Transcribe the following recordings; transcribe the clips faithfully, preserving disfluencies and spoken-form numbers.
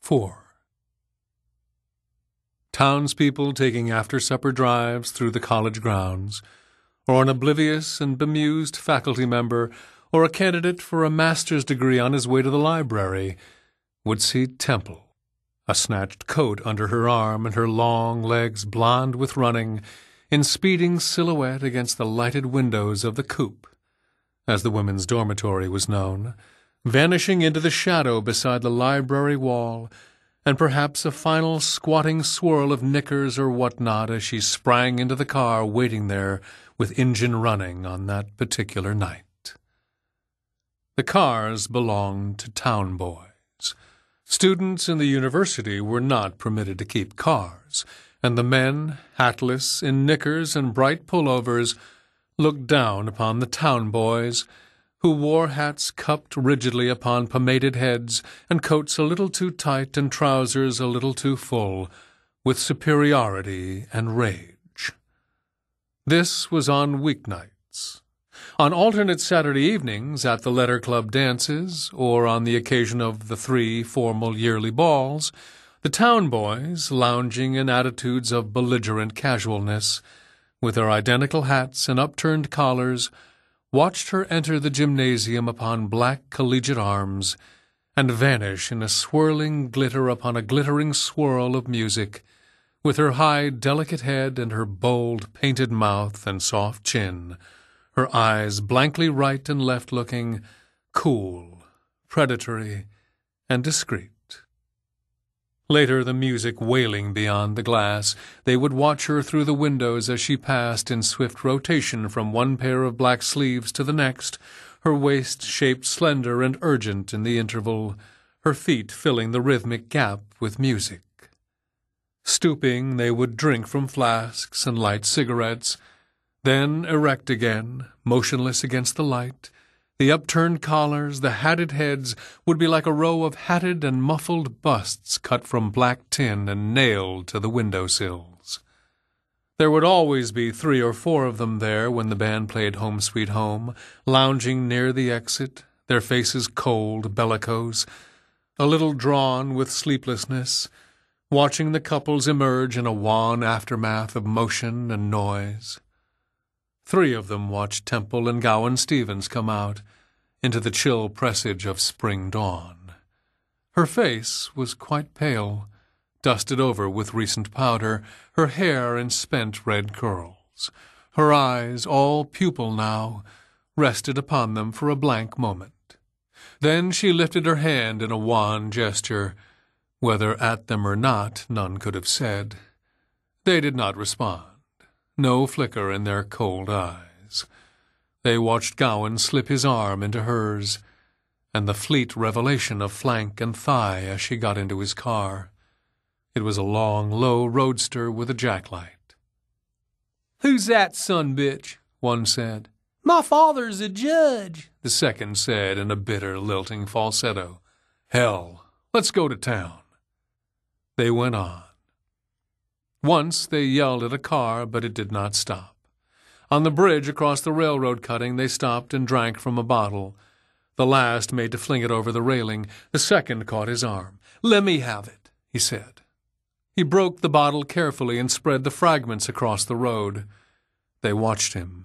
four. Townspeople taking after-supper drives through the college grounds, or an oblivious and bemused faculty member, or a candidate for a master's degree on his way to the library, would see Temple, a snatched coat under her arm and her long legs blond with running, in speeding silhouette against the lighted windows of the coop, as the women's dormitory was known, vanishing into the shadow beside the library wall, and perhaps a final squatting swirl of knickers or what-not as she sprang into the car waiting there with engine running on that particular night. The cars belonged to town boys. Students in the university were not permitted to keep cars, and the men, hatless, in knickers and bright pullovers, looked down upon the town boys, who wore hats cupped rigidly upon pomaded heads and coats a little too tight and trousers a little too full, with superiority and rage. This was on weeknights. On alternate Saturday evenings at the Letter Club dances, or on the occasion of the three formal yearly balls, the town boys, lounging in attitudes of belligerent casualness, with their identical hats and upturned collars, watched her enter the gymnasium upon black collegiate arms and vanish in a swirling glitter upon a glittering swirl of music, with her high, delicate head and her bold, painted mouth and soft chin, her eyes blankly right and left looking, cool, predatory, and discreet. Later, the music wailing beyond the glass, they would watch her through the windows as she passed in swift rotation from one pair of black sleeves to the next, her waist shaped slender and urgent in the interval, her feet filling the rhythmic gap with music. Stooping, they would drink from flasks and light cigarettes, then erect again, motionless against the light. The upturned collars, the hatted heads, would be like a row of hatted and muffled busts cut from black tin and nailed to the window-sills. There would always be three or four of them there when the band played Home Sweet Home, lounging near the exit, their faces cold, bellicose, a little drawn with sleeplessness, watching the couples emerge in a wan aftermath of motion and noise. Three of them watched Temple and Gowan Stevens come out into the chill presage of spring dawn. Her face was quite pale, dusted over with recent powder, her hair in spent red curls. Her eyes, all pupil now, rested upon them for a blank moment. Then she lifted her hand in a wan gesture. Whether at them or not, none could have said. They did not respond. No flicker in their cold eyes. They watched Gowan slip his arm into hers, and the fleet revelation of flank and thigh as she got into his car. It was a long, low roadster with a jacklight. "Who's that son bitch?" one said. "My father's a judge," the second said in a bitter, lilting falsetto. "Hell, let's go to town." They went on. Once they yelled at a car, but it did not stop. On the bridge across the railroad cutting, they stopped and drank from a bottle. The last made to fling it over the railing. The second caught his arm. "Let me have it," he said. He broke the bottle carefully and spread the fragments across the road. They watched him.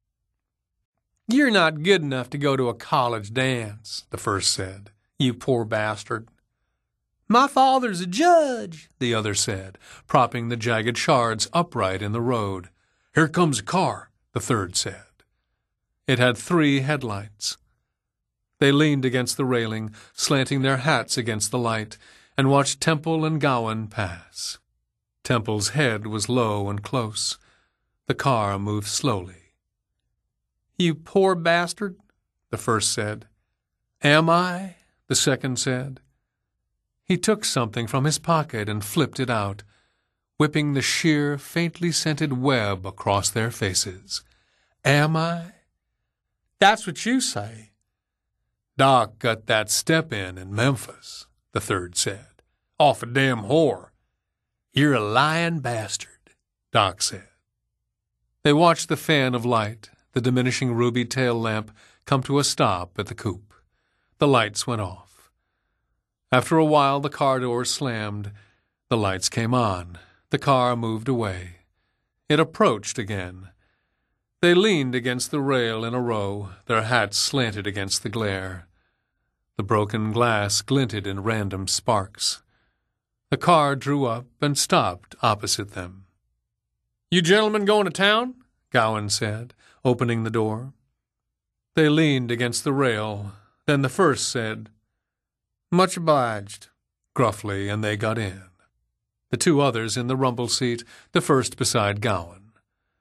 "You're not good enough to go to a college dance," the first said. "You poor bastard." "My father's a judge," the other said, propping the jagged shards upright in the road. "Here comes a car," the third said. It had three headlights. They leaned against the railing, slanting their hats against the light, and watched Temple and Gowan pass. Temple's head was low and close. The car moved slowly. "You poor bastard," the first said. "Am I?" the second said. He took something from his pocket and flipped it out, whipping the sheer, faintly scented web across their faces. "Am I?" "That's what you say." "Doc got that step in in Memphis," the third said. "Off a damn whore." "You're a lying bastard," Doc said. They watched the fan of light, the diminishing ruby tail lamp, come to a stop at the coop. The lights went off. After a while, the car doors slammed. The lights came on. The car moved away. It approached again. They leaned against the rail in a row, their hats slanted against the glare. The broken glass glinted in random sparks. The car drew up and stopped opposite them. "You gentlemen going to town?" Gowan said, opening the door. They leaned against the rail. Then the first said, "Much obliged," gruffly, and they got in. The two others in the rumble seat, the first beside Gowan.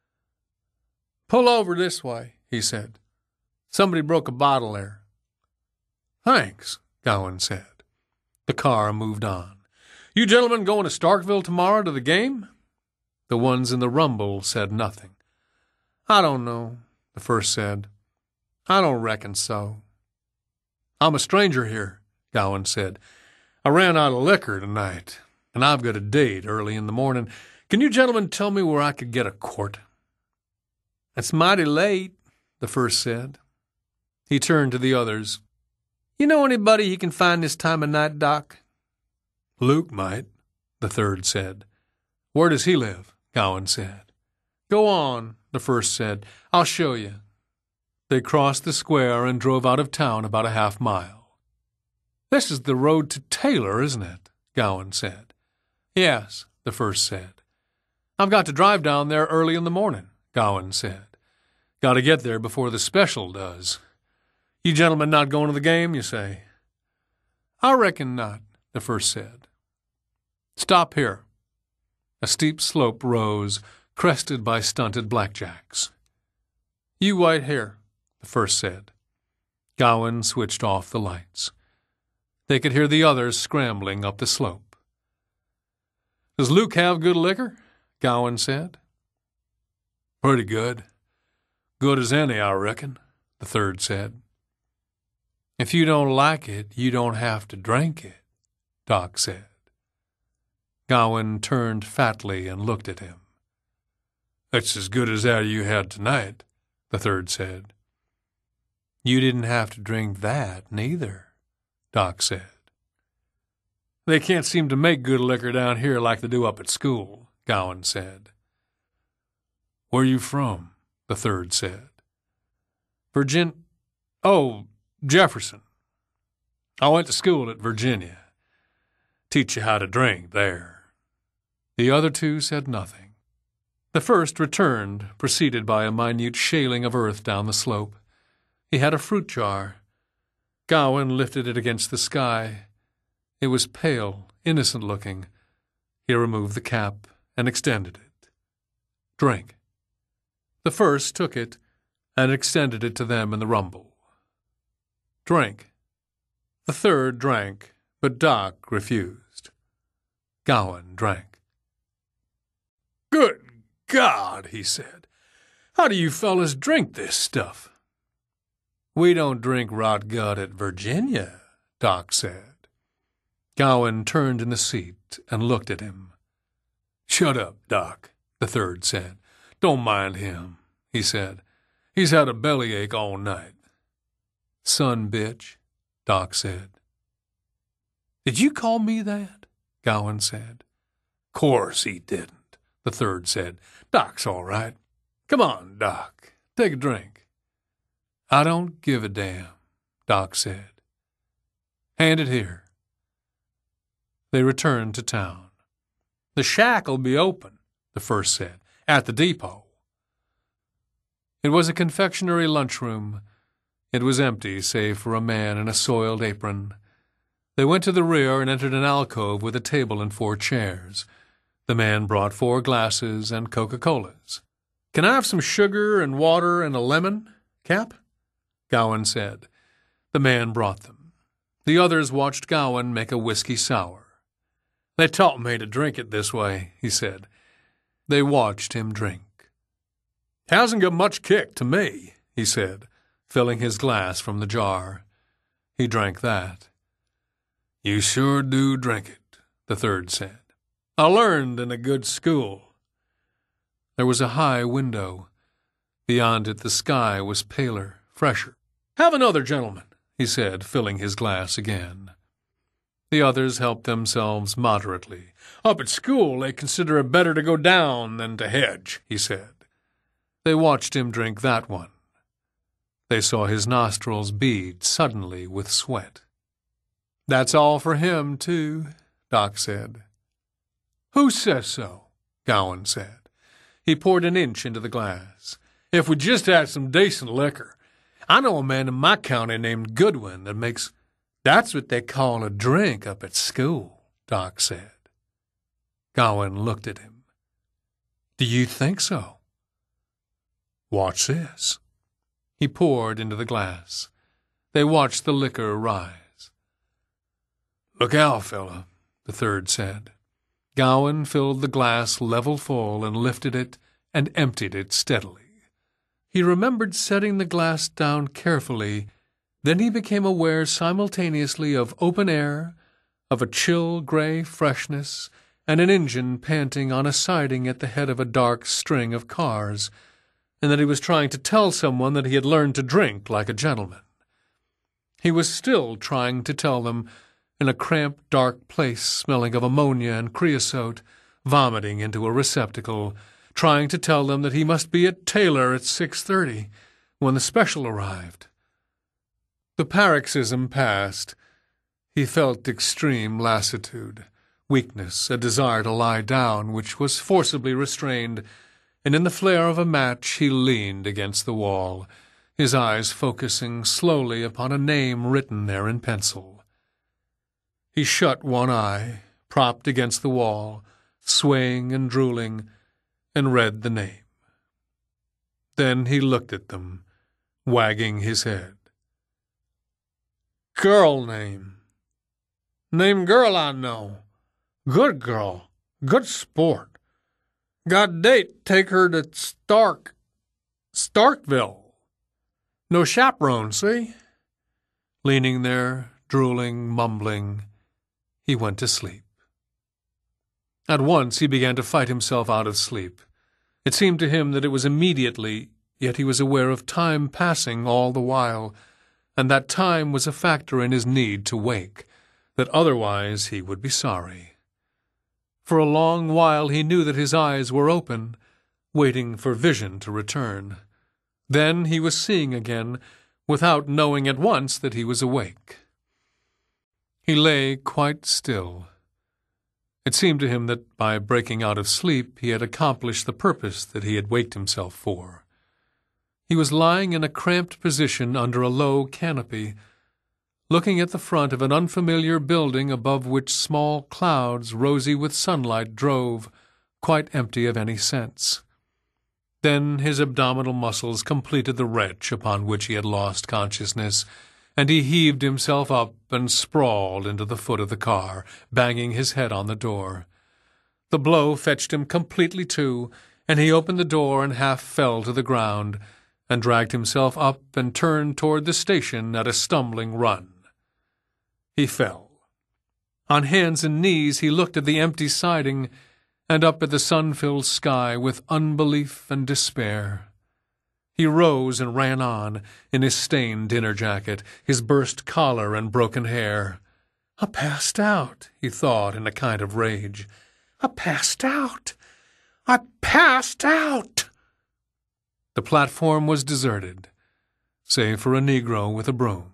"Pull over this way," he said. "Somebody broke a bottle there." "Thanks," Gowan said. The car moved on. "You gentlemen going to Starkville tomorrow to the game?" The ones in the rumble said nothing. "I don't know," the first said. "I don't reckon so." "I'm a stranger here," Gowan said. "I ran out of liquor tonight, and I've got a date early in the morning. Can you gentlemen tell me where I could get a quart?" "It's mighty late," the first said. He turned to the others. "You know anybody you can find this time of night, Doc?" "Luke might," the third said. "Where does he live?" Gowan said. "Go on," the first said. "I'll show you." They crossed the square and drove out of town about a half mile. "This is the road to Taylor, isn't it?" Gowan said. "Yes," the first said. "I've got to drive down there early in the morning," Gowan said. "Got to get there before the special does. You gentlemen not going to the game, you say?" "I reckon not," the first said. "Stop here." A steep slope rose, crested by stunted blackjacks. "You wait here," the first said. Gowan switched off the lights. They could hear the others scrambling up the slope. "Does Luke have good liquor?" Gowan said. "Pretty good. Good as any, I reckon," the third said. "If you don't like it, you don't have to drink it," Doc said. Gowan turned fatly and looked at him. "It's as good as that you had tonight," the third said. "You didn't have to drink that, neither," Doc said. "They can't seem to make good liquor down here like they do up at school," Gowan said. "Where you from?" the third said. Virgin... Oh, Jefferson. I went to school at Virginia. Teach you how to drink there." The other two said nothing. The first returned, preceded by a minute shaling of earth down the slope. He had a fruit jar. Gowan lifted it against the sky. It was pale, innocent-looking. He removed the cap and extended it. "Drink." The first took it and extended it to them in the rumble. "Drink." The third drank, but Doc refused. Gowan drank. "Good God," he said. "How do you fellas drink this stuff?" "We don't drink rot gut at Virginia," Doc said. Gowan turned in the seat and looked at him. "Shut up, Doc," the third said. "Don't mind him," he said. "He's had a bellyache all night." "Son bitch," Doc said. "Did you call me that?" Gowan said. "Course he didn't," the third said. "Doc's all right. Come on, Doc. Take a drink." "I don't give a damn," Doc said. "Hand it here." They returned to town. "The shack'll be open," the first said, "at the depot." It was a confectionery lunchroom. It was empty, save for a man in a soiled apron. They went to the rear and entered an alcove with a table and four chairs. The man brought four glasses and Coca-Colas. "Can I have some sugar and water and a lemon, Cap?" Gowan said. The man brought them. The others watched Gowan make a whiskey sour. "They taught me to drink it this way," he said. They watched him drink. "Hasn't got much kick to me," he said, filling his glass from the jar. He drank that. "You sure do drink it," the third said. "I learned in a good school." There was a high window. Beyond it the sky was paler, fresher. "Have another, gentlemen," he said, filling his glass again. The others helped themselves moderately. "Up at school, they consider it better to go down than to hedge," he said. They watched him drink that one. They saw his nostrils bead suddenly with sweat. "That's all for him, too," Doc said. "Who says so?" Gowan said. He poured an inch into the glass. "If we just had some decent liquor. I know a man in my county named Goodwin that makes—" "That's what they call a drink up at school," Doc said. Gowan looked at him. "Do you think so?" "Watch this." He poured into the glass. They watched the liquor rise. "Look out, fella," the third said. Gowan filled the glass level full and lifted it and emptied it steadily. He remembered setting the glass down carefully. Then he became aware simultaneously of open air, of a chill gray freshness, and an engine panting on a siding at the head of a dark string of cars, and that he was trying to tell someone that he had learned to drink like a gentleman. He was still trying to tell them, in a cramped, dark place smelling of ammonia and creosote, vomiting into a receptacle, trying to tell them that he must be at Taylor at six thirty, when the special arrived. The paroxysm passed. He felt extreme lassitude, weakness, a desire to lie down, which was forcibly restrained, and in the flare of a match he leaned against the wall, his eyes focusing slowly upon a name written there in pencil. He shut one eye, propped against the wall, swaying and drooling, and read the name. Then he looked at them, wagging his head. "Girl name. Name girl I know. Good girl. Good sport. Got date, take her to Stark. Starkville. No chaperone, see?" Leaning there, drooling, mumbling, he went to sleep. At once he began to fight himself out of sleep. It seemed to him that it was immediately, yet he was aware of time passing all the while, and that time was a factor in his need to wake, that otherwise he would be sorry. For a long while he knew that his eyes were open, waiting for vision to return. Then he was seeing again, without knowing at once that he was awake. He lay quite still. It seemed to him that by breaking out of sleep he had accomplished the purpose that he had waked himself for. He was lying in a cramped position under a low canopy, looking at the front of an unfamiliar building above which small clouds, rosy with sunlight, drove, quite empty of any sense. Then his abdominal muscles completed the wrench upon which he had lost consciousness, and he heaved himself up and sprawled into the foot of the car, banging his head on the door. The blow fetched him completely to, and he opened the door and half fell to the ground, and dragged himself up and turned toward the station at a stumbling run. He fell. On hands and knees he looked at the empty siding and up at the sun-filled sky with unbelief and despair. He rose and ran on, in his stained dinner jacket, his burst collar and broken hair. "I passed out," he thought in a kind of rage. "I passed out! I passed out!" The platform was deserted, save for a Negro with a broom.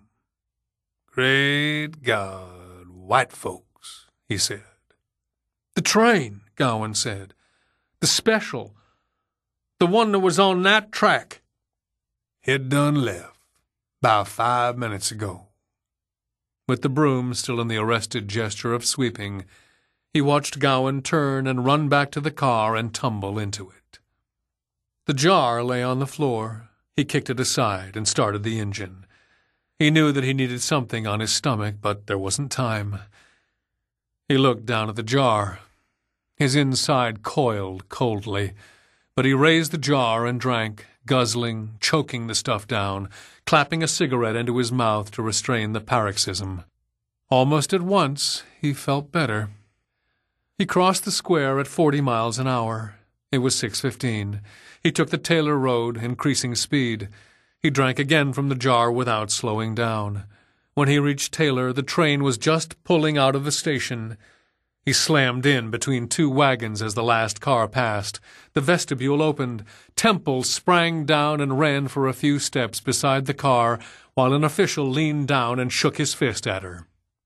"Great God, white folks," he said. "The train," Gowan said. "The special. The one that was on that track. It done left, 'bout five minutes ago." With the broom still in the arrested gesture of sweeping, he watched Gowan turn and run back to the car and tumble into it. The jar lay on the floor. He kicked it aside and started the engine. He knew that he needed something on his stomach, but there wasn't time. He looked down at the jar. His inside coiled coldly, but he raised the jar and drank, guzzling, choking the stuff down, clapping a cigarette into his mouth to restrain the paroxysm. Almost at once he felt better. He crossed the square at forty miles an hour. It was six fifteen. He took the Taylor Road, increasing speed. He drank again from the jar without slowing down. When he reached Taylor, the train was just pulling out of the station. He slammed in between two wagons as the last car passed. The vestibule opened. Temple sprang down and ran for a few steps beside the car, while an official leaned down and shook his fist at her.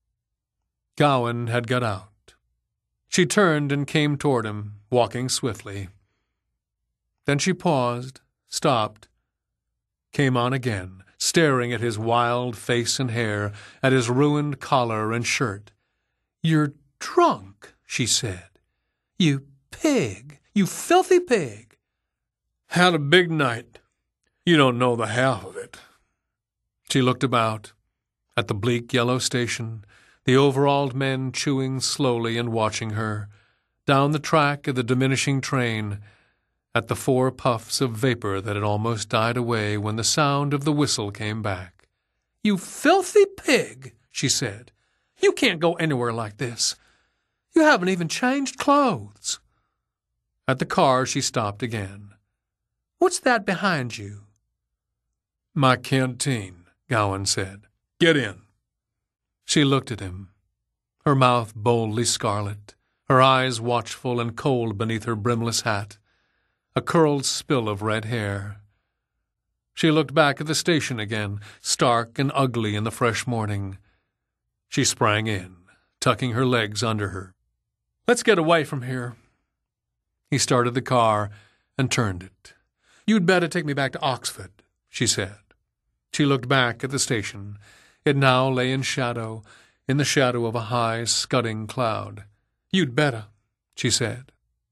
Gowan had got out. She turned and came toward him, walking swiftly. Then she paused, stopped, came on again, staring at his wild face and hair, at his ruined collar and shirt. "You're drunk," she said. "You pig, you filthy pig." "Had a big night. You don't know the half of it." She looked about, at the bleak yellow station, the overalled men chewing slowly and watching her, down the track of the diminishing train, at the four puffs of vapor that had almost died away when the sound of the whistle came back. "You filthy pig," she said. "You can't go anywhere like this. You haven't even changed clothes." At the car she stopped again. "What's that behind you?" "My canteen," Gowan said. "Get in." She looked at him, her mouth boldly scarlet, her eyes watchful and cold beneath her brimless hat, a curled spill of red hair. She looked back at the station again, stark and ugly in the fresh morning. She sprang in, tucking her legs under her. "Let's get away from here." He started the car and turned it. "You'd better take me back to Oxford," she said. She looked back at the station. It now lay in shadow, in the shadow of a high, scudding cloud. "You'd better," she said.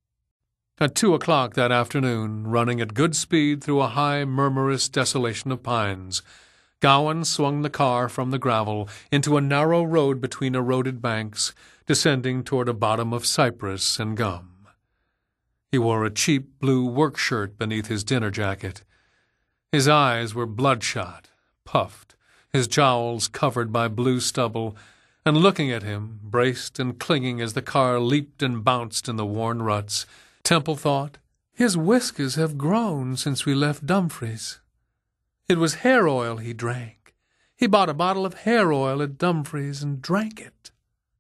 At two o'clock that afternoon, running at good speed through a high, murmurous desolation of pines, Gowan swung the car from the gravel into a narrow road between eroded banks, descending toward a bottom of cypress and gum. He wore a cheap blue work shirt beneath his dinner jacket. His eyes were bloodshot, puffed, his jowls covered by blue stubble, and looking at him, braced and clinging as the car leaped and bounced in the worn ruts, Temple thought, "His whiskers have grown since we left Dumfries. It was hair oil he drank. He bought a bottle of hair oil at Dumfries and drank it."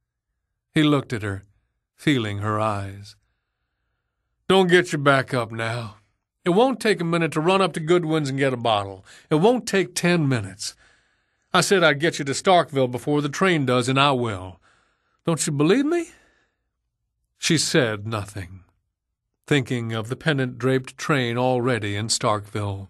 He looked at her, feeling her eyes. "Don't get your back up now. It won't take a minute to run up to Goodwin's and get a bottle. It won't take ten minutes. I said I'd get you to Starkville before the train does, and I will. Don't you believe me?" She said nothing, thinking of the pennant-draped train already in Starkville,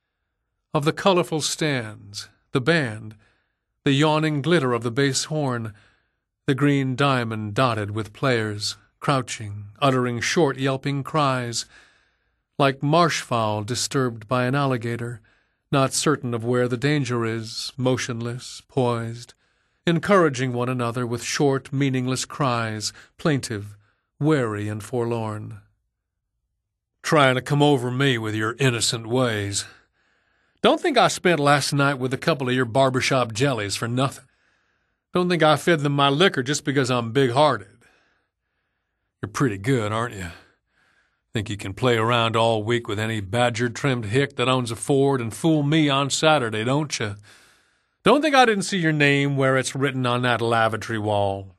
of the colorful stands, the band, the yawning glitter of the bass horn, the green diamond dotted with players, crouching, uttering short yelping cries, like marshfowl disturbed by an alligator, not certain of where the danger is, motionless, poised, encouraging one another with short, meaningless cries, plaintive, wary and forlorn. "Trying to come over me with your innocent ways. Don't think I spent last night with a couple of your barbershop jellies for nothing. Don't think I fed them my liquor just because I'm big-hearted. You're pretty good, aren't you? Think you can play around all week with any badger-trimmed hick that owns a Ford and fool me on Saturday, don't you? Don't think I didn't see your name where it's written on that lavatory wall.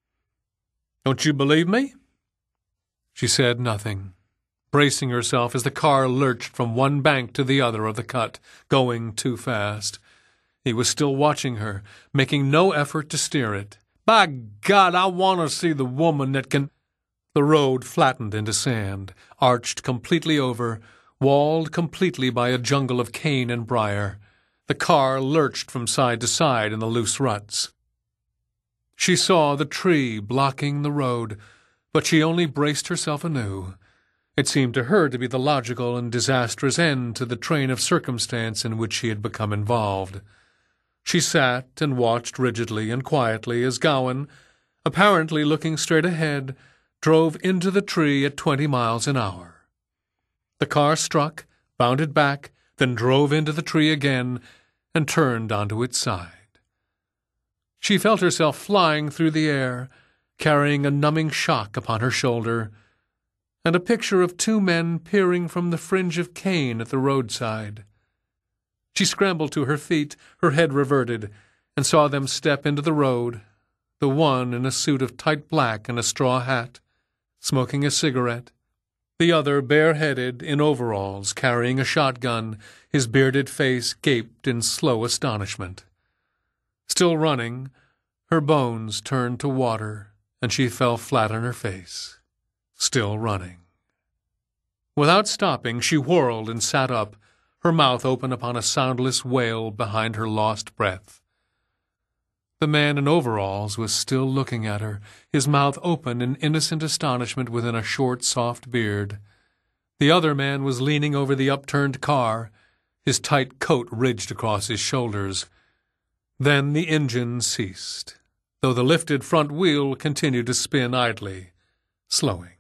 Don't you believe me?" She said nothing, bracing herself as the car lurched from one bank to the other of the cut, going too fast. He was still watching her, making no effort to steer it. "By God, I want to see the woman that can—" The road flattened into sand, arched completely over, walled completely by a jungle of cane and briar. The car lurched from side to side in the loose ruts. She saw the tree blocking the road, but she only braced herself anew. It seemed to her to be the logical and disastrous end to the train of circumstance in which she had become involved. She sat and watched rigidly and quietly as Gowan, apparently looking straight ahead, drove into the tree at twenty miles an hour. The car struck, bounded back, then drove into the tree again, and turned onto its side. She felt herself flying through the air, carrying a numbing shock upon her shoulder, and a picture of two men peering from the fringe of cane at the roadside. She scrambled to her feet, her head reverted, and saw them step into the road, the one in a suit of tight black and a straw hat, smoking a cigarette, the other bareheaded in overalls, carrying a shotgun, his bearded face gaped in slow astonishment. Still running, her bones turned to water, and she fell flat on her face. Still running. Without stopping, she whirled and sat up, her mouth open upon a soundless wail behind her lost breath. The man in overalls was still looking at her, his mouth open in innocent astonishment within a short, soft beard. The other man was leaning over the upturned car, his tight coat ridged across his shoulders. Then the engine ceased, though the lifted front wheel continued to spin idly, slowing.